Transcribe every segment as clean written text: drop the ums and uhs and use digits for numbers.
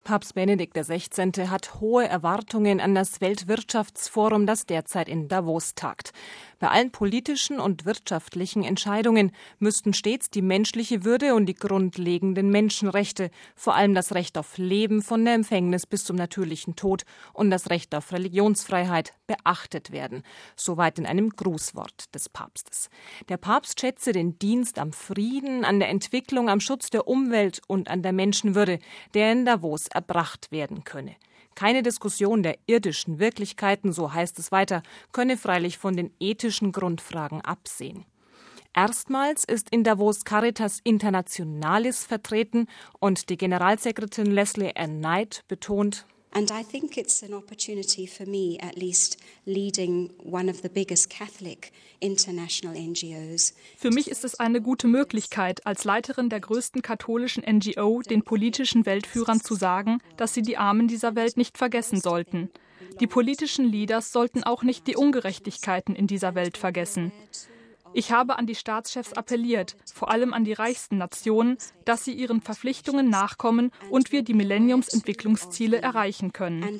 Papst Benedikt XVI. Hat hohe Erwartungen an das Weltwirtschaftsforum, das derzeit in Davos tagt. Bei allen politischen und wirtschaftlichen Entscheidungen müssten stets die menschliche Würde und die grundlegenden Menschenrechte, vor allem das Recht auf Leben von der Empfängnis bis zum natürlichen Tod und das Recht auf Religionsfreiheit, beachtet werden. Soweit in einem Grußwort des Papstes. Der Papst schätze den Dienst am Frieden, an der Entwicklung, am Schutz der Umwelt und an der Menschenwürde, der in Davos erbracht werden könne. Keine Diskussion der irdischen Wirklichkeiten, so heißt es weiter, könne freilich von den ethischen Grundfragen absehen. Erstmals ist in Davos Caritas Internationalis vertreten und die Generalsekretärin Leslie Ann Knight betont: And I think it's an opportunity for me, at least, leading one of the biggest Catholic international NGOs. Für mich ist es eine gute Möglichkeit, als Leiterin der größten katholischen NGO den politischen Weltführern zu sagen, dass sie die Armen dieser Welt nicht vergessen sollten. Die politischen Leaders sollten auch nicht die Ungerechtigkeiten in dieser Welt vergessen. Ich habe an die Staatschefs appelliert, vor allem an die reichsten Nationen, dass sie ihren Verpflichtungen nachkommen und wir die Millenniumsentwicklungsziele erreichen können.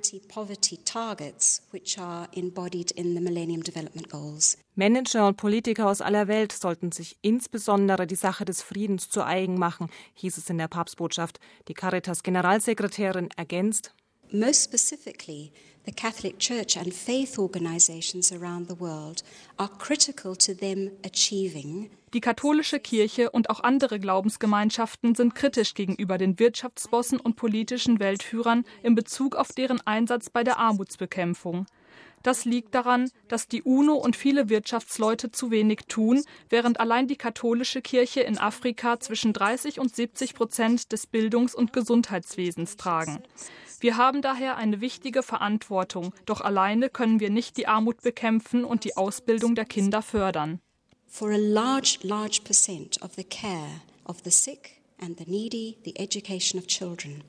Manager und Politiker aus aller Welt sollten sich insbesondere die Sache des Friedens zu eigen machen, hieß es in der Papstbotschaft. Die Caritas-Generalsekretärin ergänzt: Most specifically, the Catholic Church and faith organizations around the world are critical to them achieving. Die katholische Kirche und auch andere Glaubensgemeinschaften sind kritisch gegenüber den Wirtschaftsbossen und politischen Weltführern in Bezug auf deren Einsatz bei der Armutsbekämpfung. Das liegt daran, dass die UNO und viele Wirtschaftsleute zu wenig tun, während allein die katholische Kirche in Afrika zwischen 30% und 70% des Bildungs- und Gesundheitswesens tragen. Wir haben daher eine wichtige Verantwortung, doch alleine können wir nicht die Armut bekämpfen und die Ausbildung der Kinder fördern. For a large percent of the care of the sick and the needy, the education of children.